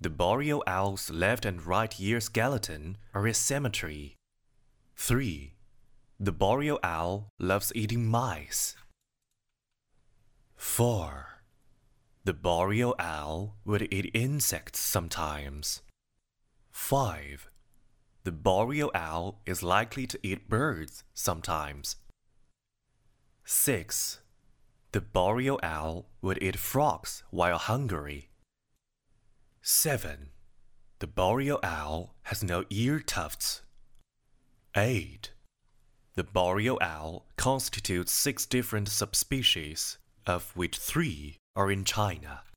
The boreal owl's left and right ear skeleton are in symmetry. 3. The boreal owl loves eating mice. 4. The boreal owl would eat insects sometimes. 5. The boreal owl is likely to eat birds sometimes. 6. The boreal owl would eat frogs while hungry. 7. The boreal owl has no ear tufts. 8. The boreal owl constitutes 6 different subspecies, of which 3 are in China.